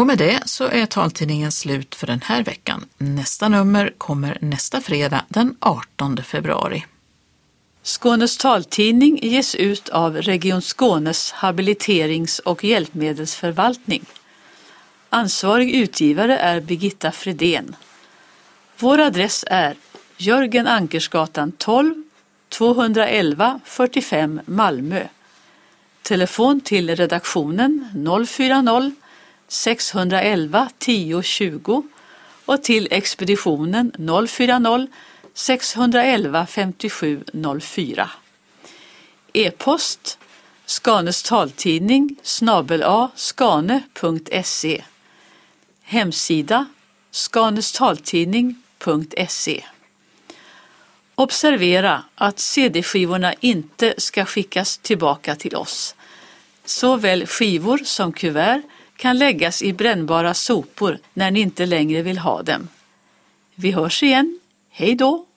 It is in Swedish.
Och med det så är taltidningen slut för den här veckan. Nästa nummer kommer nästa fredag den 18 februari. Skånes taltidning ges ut av Region Skånes habiliterings- och hjälpmedelsförvaltning. Ansvarig utgivare är Birgitta Fredén. Vår adress är Jörgen Ankersgatan 12, 211 45 Malmö. Telefon till redaktionen 040 611 10 20 och till expeditionen 040 611 57 04. E-post Skanes taltidning @skane.se. Hemsida skanestaltidning.se. Observera att CD-skivorna inte ska skickas tillbaka till oss. Såväl skivor som kuvert kan läggas i brännbara sopor när ni inte längre vill ha dem. Vi hörs igen. Hej då!